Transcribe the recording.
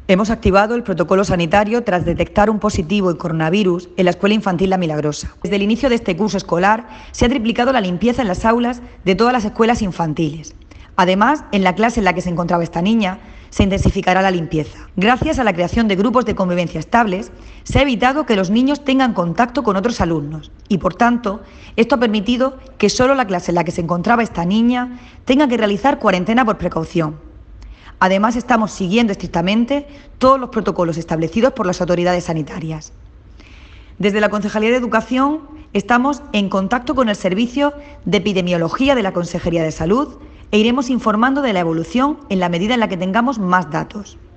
Hemos activado el protocolo sanitario tras detectar un positivo en coronavirus en la Escuela Infantil La Milagrosa. Desde el inicio de este curso escolar se ha triplicado la limpieza en las aulas de todas las escuelas infantiles. Además, en la clase en la que se encontraba esta niña, se intensificará la limpieza. Gracias a la creación de grupos de convivencia estables, se ha evitado que los niños tengan contacto con otros alumnos y, por tanto, esto ha permitido que solo la clase en la que se encontraba esta niña tenga que realizar cuarentena por precaución. Además, estamos siguiendo estrictamente todos los protocolos establecidos por las autoridades sanitarias. Desde la Concejalía de Educación estamos en contacto con el Servicio de Epidemiología de la Consejería de Salud e iremos informando de la evolución en la medida en la que tengamos más datos.